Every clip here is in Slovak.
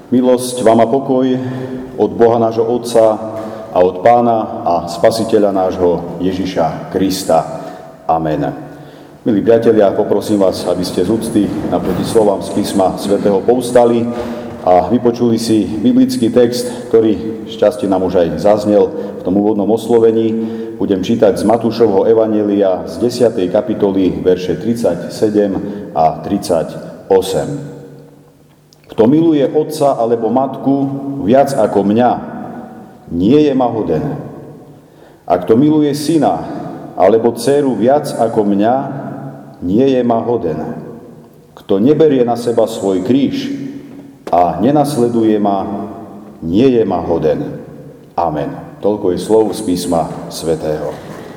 Milosť vám a pokoj od Boha nášho Otca a od Pána a Spasiteľa nášho Ježiša Krista. Amen. Milí priatelia, poprosím vás, aby ste z úcty naproti slovám z písma svätého povstali a vypočuli si biblický text, ktorý šťastie nám už aj zaznel v tom úvodnom oslovení. Budem čítať z Matúšovho evanjelia z 10. kapitoly, verše 37 a 38. Kto miluje otca alebo matku viac ako mňa, nie je ma hoden. A kto miluje syna alebo dcéru viac ako mňa, nie je ma hoden. Kto neberie na seba svoj kríž a nenasleduje ma, nie je ma hoden. Amen. Toľko je slov z písma svätého.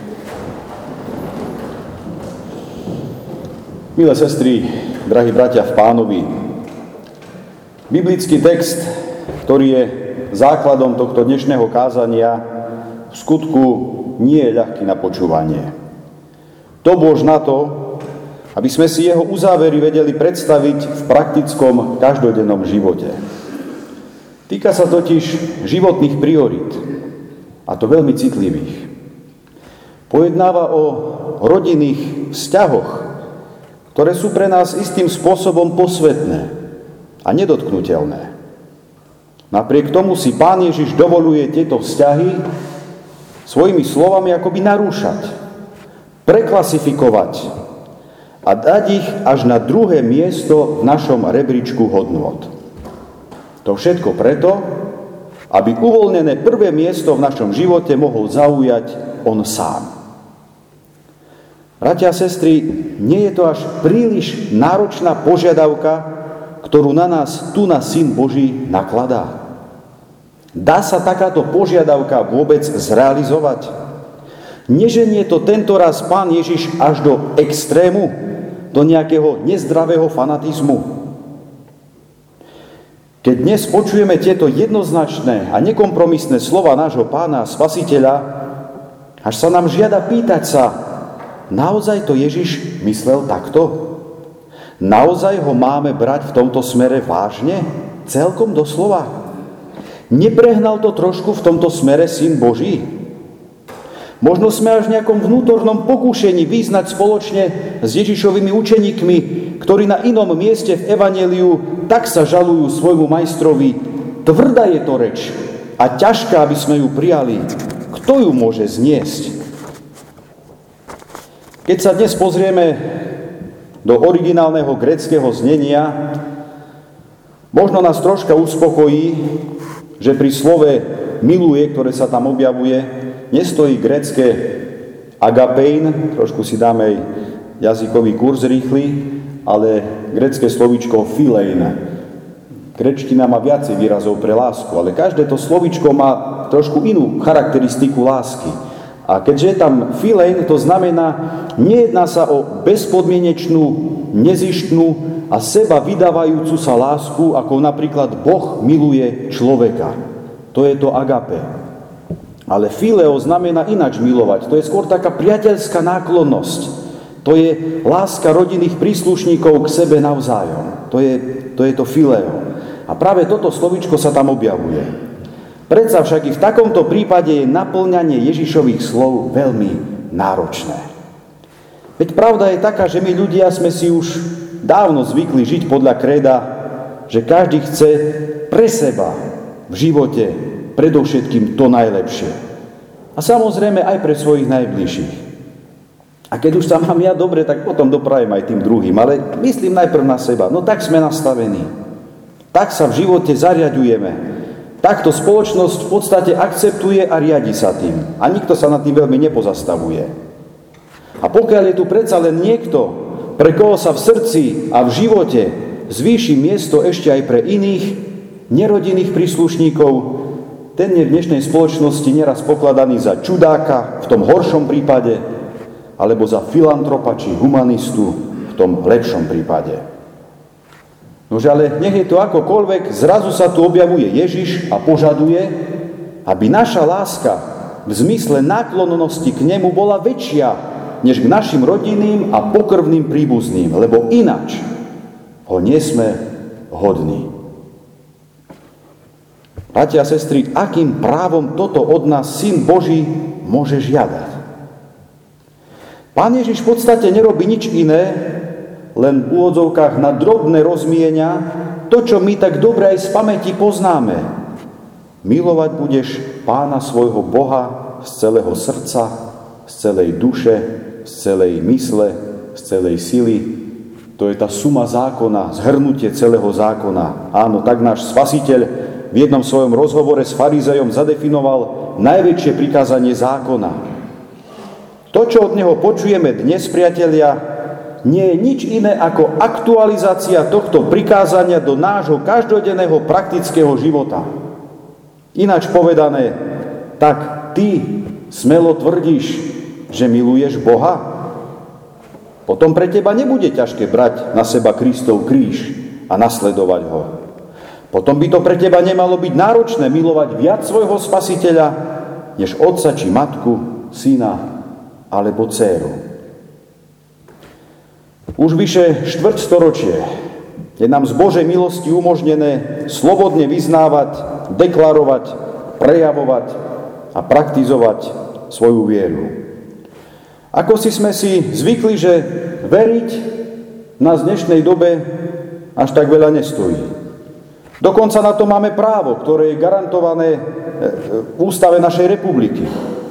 Milé sestry, drahí bratia v Pánovi, biblický text, ktorý je základom tohto dnešného kázania, v skutku nie je ľahký na počúvanie. To Bož na to, aby sme si jeho uzávery vedeli predstaviť v praktickom každodennom živote. Týka sa totiž životných priorít, a to veľmi citlivých. Pojednáva o rodinných vzťahoch, ktoré sú pre nás istým spôsobom posvätné a nedotknuteľné. Napriek tomu si Pán Ježiš dovoluje tieto vzťahy svojimi slovami akoby narúšať, preklasifikovať a dať ich až na druhé miesto v našom rebríčku hodnôt. To všetko preto, aby uvoľnené prvé miesto v našom živote mohol zaujať on sám. Bratia a sestry, nie je to až príliš náročná požiadavka, ktorú na nás tu na Syn Boží nakladá? Dá sa takáto požiadavka vôbec zrealizovať? Neženie to tentoraz Pán Ježiš až do extrému, do nejakého nezdravého fanatizmu? Keď dnes počujeme tieto jednoznačné a nekompromisné slova nášho Pána a Spasiteľa, až sa nám žiada pýtať sa, naozaj to Ježiš myslel takto? Naozaj ho máme brať v tomto smere vážne? Celkom doslova? Neprehnal to trošku v tomto smere Syn Boží? Možno sme až v nejakom vnútornom pokúšení vyznať spoločne s Ježišovými učeníkmi, ktorí na inom mieste v evanjeliu tak sa žalujú svojmu majstrovi. Tvrdá je to reč a ťažká, aby sme ju prijali. Kto ju môže zniesť? Keď sa dnes pozrieme do originálneho gréckeho znenia, možno nás troška uspokojí, že pri slove miluje, ktoré sa tam objavuje, nestojí grécke agapein, trošku si dáme aj jazykový kurz rýchly, ale grécke slovíčko philein. Gréčtina má viacej výrazov pre lásku, ale každé to slovíčko má trošku inú charakteristiku lásky. A keďže je tam philein, to znamená, nejedná sa o bezpodmienečnú, nezištnú a seba vydávajúcu sa lásku, ako napríklad Boh miluje človeka. To je to agape. Ale phileo znamená ináč milovať. To je skôr taká priateľská náklonnosť. To je láska rodinných príslušníkov k sebe navzájom. To je to phileo. A práve toto slovíčko sa tam objavuje. Predsa však i v takomto prípade je naplňanie Ježišových slov veľmi náročné. Veď pravda je taká, že my ľudia sme si už dávno zvykli žiť podľa kréda, že každý chce pre seba v živote predovšetkým to najlepšie. A samozrejme aj pre svojich najbližších. A keď už sa mám ja dobre, tak potom doprajem aj tým druhým. Ale myslím najprv na seba. No tak sme nastavení. Tak sa v živote zariaďujeme. Takto spoločnosť v podstate akceptuje a riadi sa tým. A nikto sa nad tým veľmi nepozastavuje. A pokiaľ je tu predsa len niekto, pre koho sa v srdci a v živote zvýši miesto ešte aj pre iných, nerodinných príslušníkov, ten je v dnešnej spoločnosti neraz pokladaný za čudáka, v tom horšom prípade, alebo za filantropa či humanistu, v tom lepšom prípade. Nože ale nech je to akokoľvek, zrazu sa tu objavuje Ježiš a požaduje, aby naša láska v zmysle náklonnosti k nemu bola väčšia než k našim rodinným a pokrvným príbuzným, lebo ináč ho nie sme hodní. Bratia a sestry, akým právom toto od nás Syn Boží môže žiadať? Pán Ježiš v podstate nerobí nič iné, len v úvodzovkách na drobné rozmienia to, čo my tak dobre aj z pamäti poznáme. Milovať budeš Pána svojho Boha z celého srdca, z celej duše, z celej mysle, z celej sily. To je tá suma zákona, zhrnutie celého zákona. Áno, tak náš Spasiteľ v jednom svojom rozhovore s farizejom zadefinoval najväčšie prikázanie zákona. To, čo od neho počujeme dnes, priatelia, nie je nič iné ako aktualizácia tohto prikázania do nášho každodenného praktického života. Ináč povedané, tak ty smelo tvrdíš, že miluješ Boha? Potom pre teba nebude ťažké brať na seba Kristov kríž a nasledovať ho. Potom by to pre teba nemalo byť náročné milovať viac svojho Spasiteľa, než otca či matku, syna alebo dcéru. Už vyše štvrťstoročie je nám z Božej milosti umožnené slobodne vyznávať, deklarovať, prejavovať a praktizovať svoju vieru. Ako si sme si zvykli, že veriť nás v dnešnej dobe až tak veľa nestojí. Dokonca na to máme právo, ktoré je garantované v ústave našej republiky.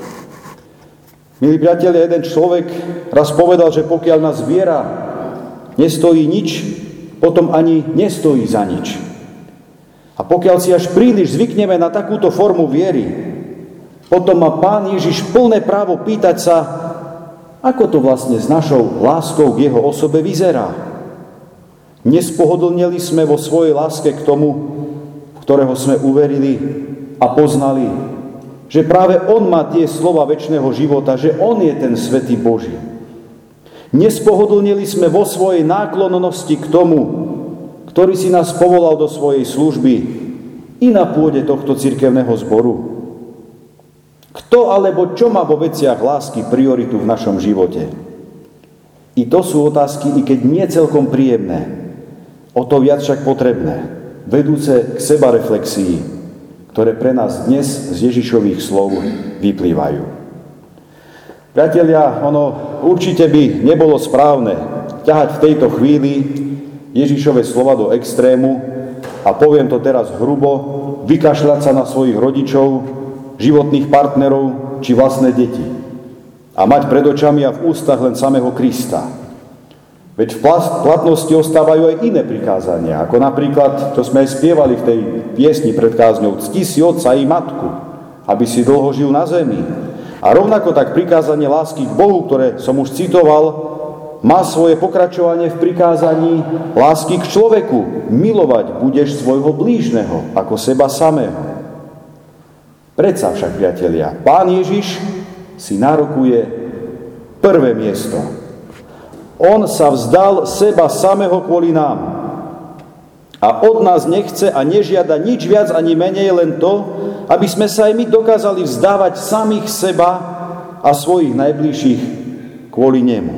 Milí priatelia, jeden človek raz povedal, že pokiaľ nás viera nestojí nič, potom ani nestojí za nič. A pokiaľ si až príliš zvykneme na takúto formu viery, potom má Pán Ježiš plné právo pýtať sa, ako to vlastne s našou láskou k jeho osobe vyzerá. Nespohodlneli sme vo svojej láske k tomu, ktorého sme uverili a poznali, že práve on má tie slova večného života, že on je ten Svätý Boží. Nespohodlnili sme vo svojej náklonnosti k tomu, ktorý si nás povolal do svojej služby i na pôde tohto cirkevného zboru. Kto alebo čo má vo veciach lásky prioritu v našom živote? I to sú otázky, i keď nie celkom príjemné, o to viac však potrebné, vedúce k sebareflexii, ktoré pre nás dnes z Ježišových slov vyplývajú. Priatelia, ono určite by nebolo správne ťahať v tejto chvíli Ježišove slova do extrému a poviem to teraz hrubo, vykašľať sa na svojich rodičov, životných partnerov či vlastné deti a mať pred očami a v ústach len samého Krista. Veď v platnosti ostávajú aj iné prikázania, ako napríklad, čo sme aj spievali v tej piesni pred kázňou, cti si otca i matku, aby si dlho žil na zemi. A rovnako tak prikázanie lásky k Bohu, ktoré som už citoval, má svoje pokračovanie v prikázaní lásky k človeku. Milovať budeš svojho blížneho ako seba samého. Predsa však, priatelia, Pán Ježiš si nárokuje prvé miesto. On sa vzdal seba samého kvôli nám. A od nás nechce a nežiada nič viac ani menej, len to, aby sme sa aj my dokázali vzdávať samých seba a svojich najbližších kvôli nemu.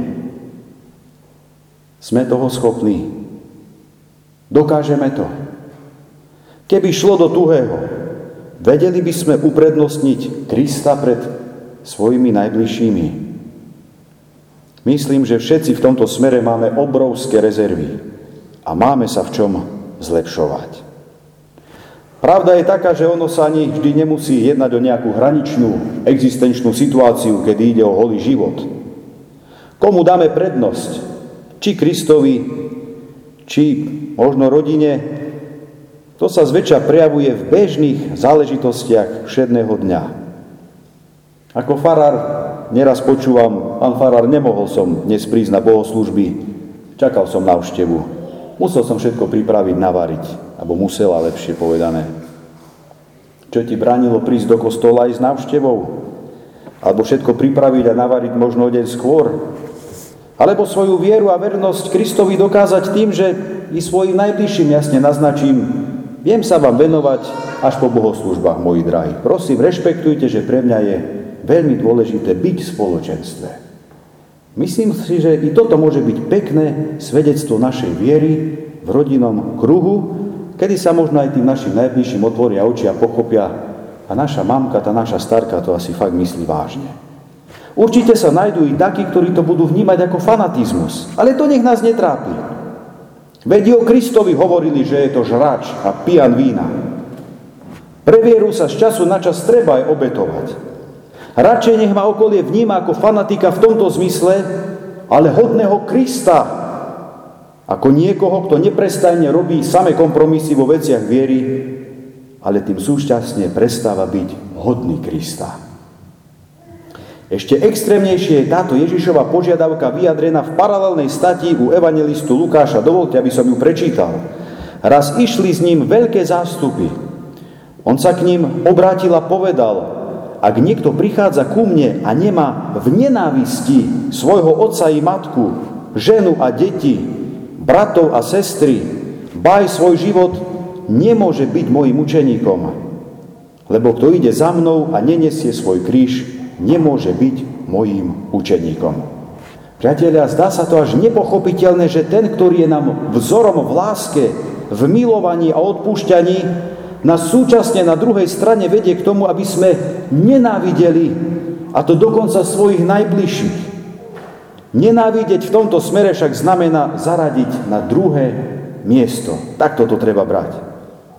Sme toho schopní. Dokážeme to. Keby šlo do tuhého, vedeli by sme uprednostniť Krista pred svojimi najbližšími. Myslím, že všetci v tomto smere máme obrovské rezervy a máme sa v čom zlepšovať. Pravda je taká, že ono sa ani vždy nemusí jednať o nejakú hraničnú existenčnú situáciu, kedy ide o holý život. Komu dáme prednosť? Či Kristovi, či možno rodine, to sa zväčša prejavuje v bežných záležitostiach všedného dňa. Ako farár neraz počúvam, pán farár, nemohol som dnes prísť na bohoslúžby, čakal som návštevu. Musel som všetko pripraviť, navariť, alebo musela, lepšie povedané. Čo ti bránilo prísť do kostola aj s návštevou? Alebo všetko pripraviť a navariť možno deň skôr? Alebo svoju vieru a vernosť Kristovi dokázať tým, že i svojim najbližším jasne naznačím, viem sa vám venovať až po bohoslúžbách, moji drahí. Prosím, rešpektujte, že pre mňa je veľmi dôležité byť v spoločenstve. Myslím si, že i toto môže byť pekné svedectvo našej viery v rodinnom kruhu, kedy sa možno aj tým našim najbližším otvoria oči a pochopia, a naša mamka, tá naša starka to asi fakt myslí vážne. Určite sa nájdú i takí, ktorí to budú vnímať ako fanatizmus, ale to nech nás netrápi. Veď o Kristovi hovorili, že je to žrač a pijan vína. Pre vieru sa z času na čas treba aj obetovať. Radšej nech ma okolie vníma ako fanatika v tomto zmysle, ale hodného Krista, ako niekoho, kto neprestajne robí samé kompromisy vo veciach viery, ale tým súčasne prestáva byť hodný Krista. Ešte extrémnejšie je táto Ježišova požiadavka vyjadrená v paralelnej stati u evangelistu Lukáša. Dovolte, aby som ju prečítal. Raz išli s ním veľké zástupy. On sa k ním obrátil a povedal: ak niekto prichádza ku mne a nemá v nenávisti svojho otca i matku, ženu a deti, bratov a sestry, ba aj svoj život, nemôže byť mojím učeníkom. Lebo kto ide za mnou a nenesie svoj kríž, nemôže byť mojím učeníkom. Priatelia, zdá sa to až nepochopiteľné, že ten, ktorý je nám vzorom v láske, v milovaní a odpúšťaní, nás súčasne na druhej strane vedie k tomu, aby sme nenávideli, a to dokonca svojich najbližších. Nenávidieť v tomto smere však znamená zaradiť na druhé miesto. Takto to treba brať.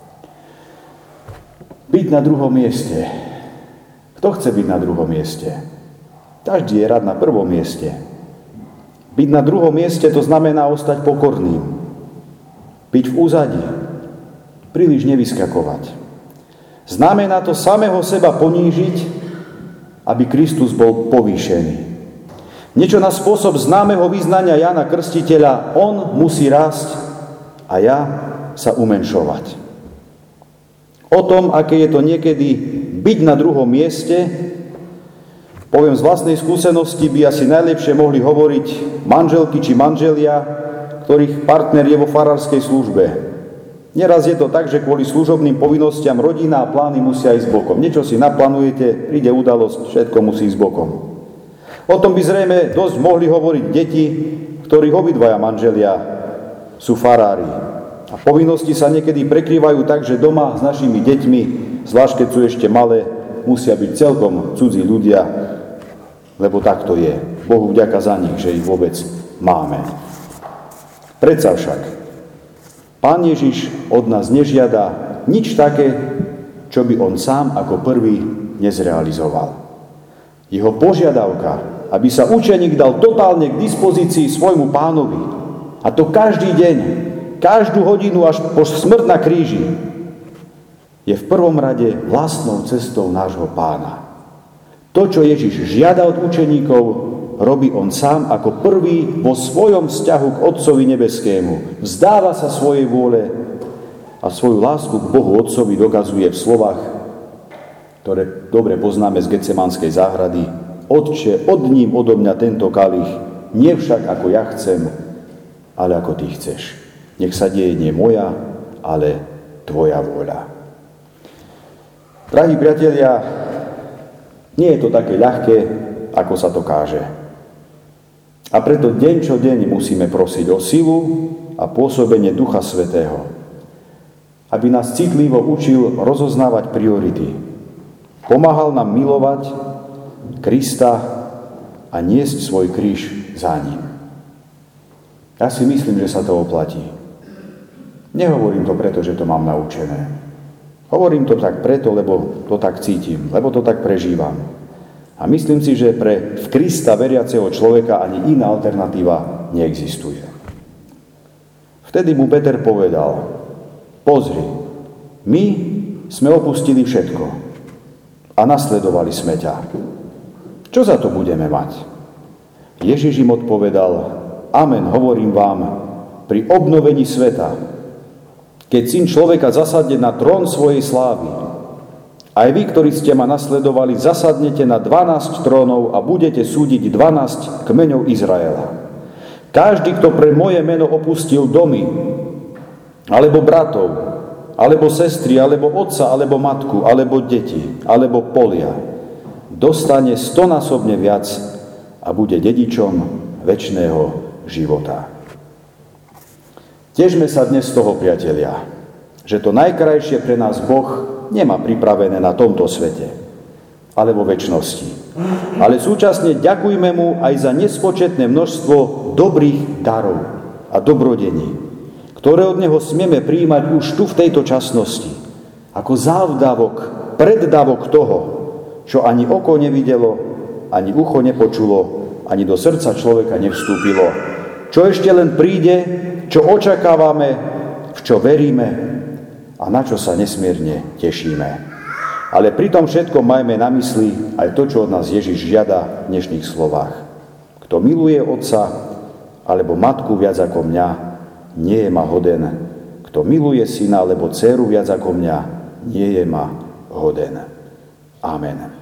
Byť na druhom mieste. Kto chce byť na druhom mieste? Každý je rád na prvom mieste. Byť na druhom mieste to znamená ostať pokorným. Byť v úzadí. Príliš nevyskakovať. Znamená to samého seba ponížiť, aby Kristus bol povýšený. Niečo na spôsob známeho vyznania Jána Krstiteľa: on musí rásť a ja sa umenšovať. O tom, aké je to niekedy byť na druhom mieste, poviem z vlastnej skúsenosti, by asi najlepšie mohli hovoriť manželky či manželia, ktorých partner je vo farárskej službe. Neraz je to tak, že kvôli služobným povinnostiam rodina a plány musia ísť bokom. Niečo si naplánujete, príde udalosť, všetko musí ísť bokom. O tom by zrejme dosť mohli hovoriť deti, ktorých obidvaja manželia sú farári. A povinnosti sa niekedy prekrývajú tak, že doma s našimi deťmi, zvlášť keď sú ešte malé, musia byť celkom cudzí ľudia, lebo tak to je. Bohu vďaka za nich, že ich vôbec máme. Predsa však, Pán Ježiš od nás nežiada nič také, čo by on sám ako prvý nezrealizoval. Jeho požiadavka, aby sa učeník dal totálne k dispozícii svojmu Pánovi, a to každý deň, každú hodinu až po smrť na kríži, je v prvom rade vlastnou cestou nášho Pána. To, čo Ježiš žiada od učeníkov, robí on sám ako prvý vo svojom vzťahu k Otcovi nebeskému. Vzdáva sa svojej vôle a svoju lásku k Bohu Otcovi dokazuje v slovách, ktoré dobre poznáme z Getsemanskej záhrady: Otče, odním odo mňa tento kalich, nie však ako ja chcem, ale ako ty chceš. Nech sa deje nie moja, ale tvoja vôľa. Drahí priatelia, nie je to také ľahké, ako sa to káže. A preto deň čo deň musíme prosiť o silu a pôsobenie Ducha Svätého, aby nás citlivo učil rozoznávať priority. Pomáhal nám milovať Krista a niesť svoj kríž za ním. Ja si myslím, že sa to oplatí. Nehovorím to preto, že to mám naučené. Hovorím to tak preto, lebo to tak cítim, lebo to tak prežívam. A myslím si, že pre v Krista veriaceho človeka ani iná alternatíva neexistuje. Vtedy mu Peter povedal: pozri, my sme opustili všetko a nasledovali sme ťa. Čo za to budeme mať? Ježiš im odpovedal: amen, hovorím vám, pri obnovení sveta, keď Syn človeka zasadne na trón svojej slávy, aj vy, ktorí ste ma nasledovali, zasadnete na 12 trónov a budete súdiť 12 kmeňov Izraela. Každý, kto pre moje meno opustil domy, alebo bratov, alebo sestry, alebo otca, alebo matku, alebo deti, alebo polia, dostane 100-násobne viac a bude dedičom večného života. Težme sa dnes z toho, priatelia. že to najkrajšie pre nás Boh nemá pripravené na tomto svete, ale vo večnosti. Ale súčasne ďakujme mu aj za nespočetné množstvo dobrých darov a dobrodení, ktoré od neho smieme prijímať už tu v tejto časnosti, ako závdavok, preddavok toho, čo ani oko nevidelo, ani ucho nepočulo, ani do srdca človeka nevstúpilo, čo ešte len príde, čo očakávame, v čo veríme a na čo sa nesmierne tešíme. Ale pri tom všetkom majme na mysli aj to, čo od nás Ježiš žiada v dnešných slovách. Kto miluje otca alebo matku viac ako mňa, nie je ma hoden. Kto miluje syna alebo dcéru viac ako mňa, nie je ma hoden. Amen.